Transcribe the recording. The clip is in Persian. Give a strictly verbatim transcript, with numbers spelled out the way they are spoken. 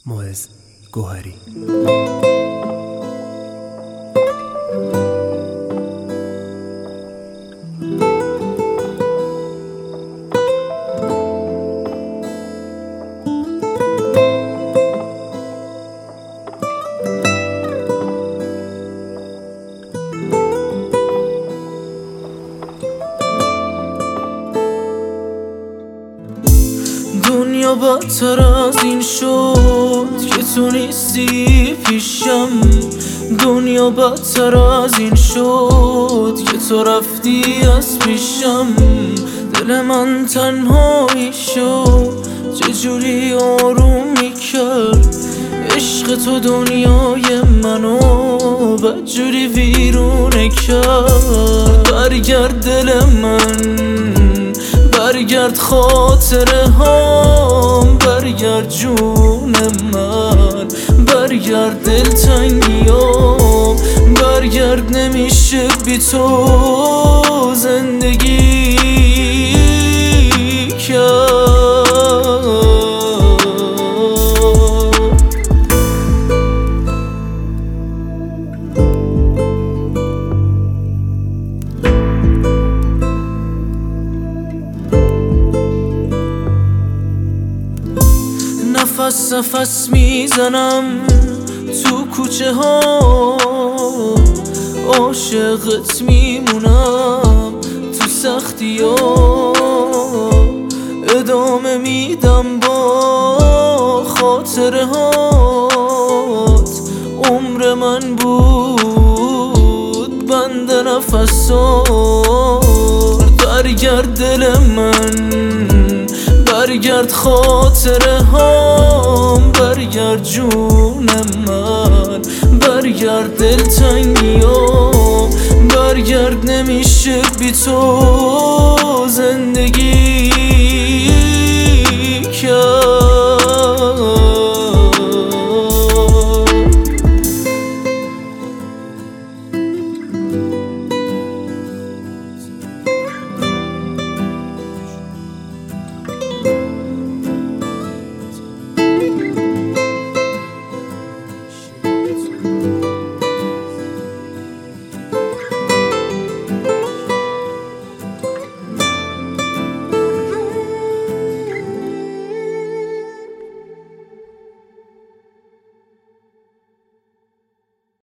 معز گوهری. دنیا بدتر از این شد که تو نیستی پیشم. دنیا بدتر از این شد که تو رفتی از پیشم. دل من تنهایی شد چجوری آروم میکرد. عشق تو دنیای منو بدجوری ویرونه کرد. برگرد دل من، برگرد خاطره هام، برگرد جون من، برگرد دلتنگیام، برگرد نمیشه بی تو زندگی کرد. نفس نفس میزنم تو کوچه ها، عاشقت میمونم تو سختی ها. ادامه میدم با خاطره هات. عمر من بود بند نفسات. برگرد دل من، برگرد خاطره هام، برگرد جون من، برگرد دلتنگیام، برگرد نمیشه بی تو زندگی